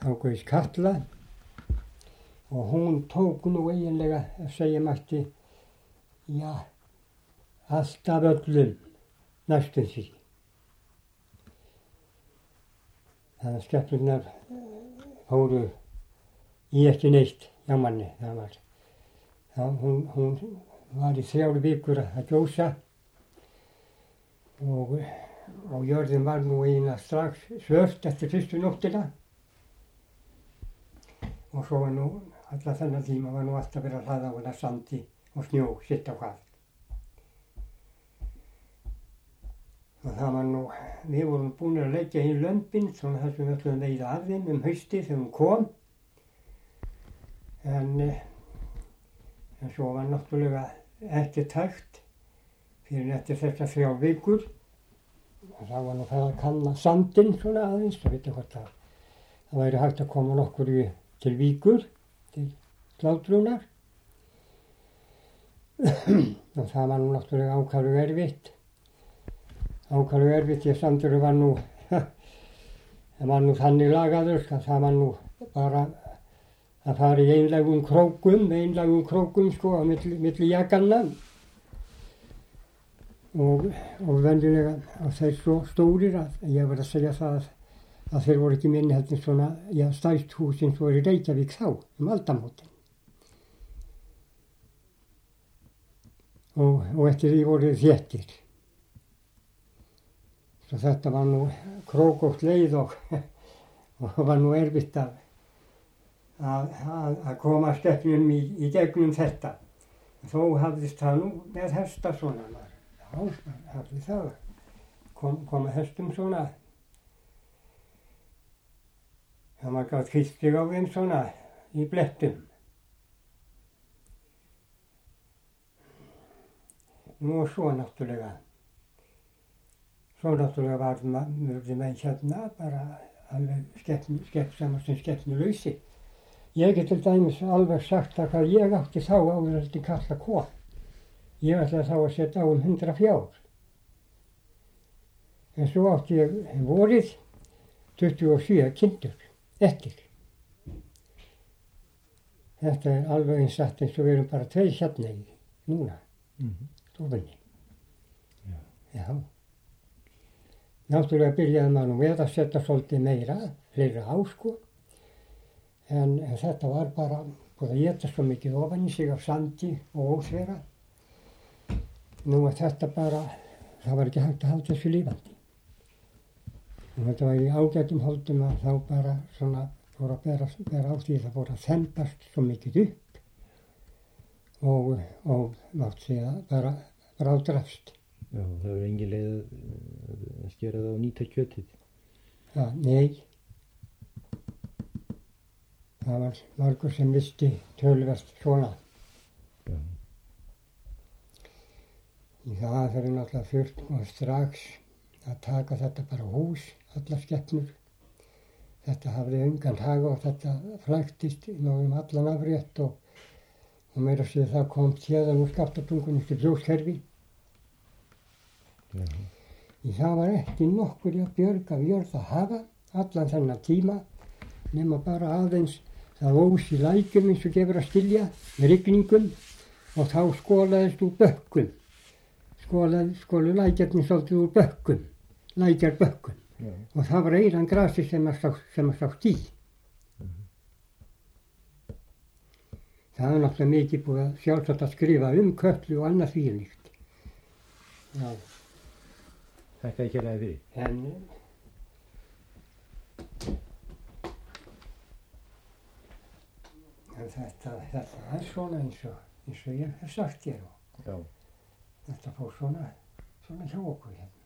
ákveðis Katla og hún tók nú eiginlega, að segja mætti, já, alltaf öllum næstum því. Þannig að skepnurnar fóru í ekki neitt hjá manni. Hún var í 3 vikur að gjósa og jörðin var nú eiginlega strax svört eftir fyrstu nóttina. Og svo var nú, alla þennan tíma var nú alltaf verið að hlaða á hana sandi og snjó, sitt á hvað. Og það var nú, við vorum búin að leggja í lömbin, svona þar sem við ætlum að veiða af þeim haustið þegar hún kom. En svo var náttúrulega ekkert hægt fyrir eftir þessar 3 vikur. Og það var nú það að kanna sandinn svona aðeins, það veit hvort það væri hægt að koma nokkur til Víkur, til slátrunar. Og það var nú náttúrulega ákaflega erfitt. Ákaflega erfitt, því að sandurinn var nú, það var nú þannig lagaður, að það var nú bara að fara í einlægum krókum sko á milli jakanna. Og venjulega á þeir svo stórir að ég var að segja það að þeir voru ekki minni heldur svona, já, stærst húsin svo í Reykjavík þá, aldamótin. Og eftir því voru þéttir. Svo þetta var nú krókótt leið og var nú erfitt að koma skepnum í gegnum þetta. Þó hafðist það nú með hesta svona. Já, hafði það. Koma hestum svona. Það var gátt hýstig á þeim svona í blettum. Nú og svo náttúrulega. Svo náttúrulega verði menn hérna bara alveg skepnsamar sem skepnulausi. Ég get til dæmis alveg sagt að hvað ég átti þá áður en þetta Katla kom. Ég ætlaði þá að setja á 100 fjár. En svo átti ég vorið 27 kindur eftir. Þetta alveg eins satt eins og við erum bara 2 hérna núna, stofunni. Já. Náttúrulega byrjaði maður nú með að setja svolítið meira, fleiri á sko. En þetta var bara búið að éta svo mikið ofan í sig af sandi og óþvera. Nú er þetta bara, það var ekki hægt að halda þessu lífandi. Og þetta var í ágætum holdum að þá bara svona fór að bera á því það fór að þembast svo mikið upp og mátt segja bara ádrafst. Já, það var engin leið að skera það og nýta kjötið. Já, nei. Það var margur sem visti töluvert svona. Já. Í það fyrir náttúrulega þurft og strax að taka þetta bara hús, allar skepnur. Þetta hafði engan hag og þetta flæktist náðum allan afrétt og meira sér það kom héðan úr Skaftatungunni til Fjóskerfi. Í það var ekki nokkur að björga jörð að hafa allan þennan tíma nema bara aðeins það ós í lækjum eins og gefur að skilja með rigningum og þá skolaðist úr bökkum. Skolu lækjarnir svolítið úr bökkum, lækjarbökkum. Og það var eiran grasi sem að sást í. Það er náttúrulega mikið búið að sjálfsagt að skrifa Kötlu og annað þvíumlíkt. Já. Þakka ekki ræði fyrir. En þetta er svona eins og ég hef sagt þér og þetta fór svona hjá okkur hérna.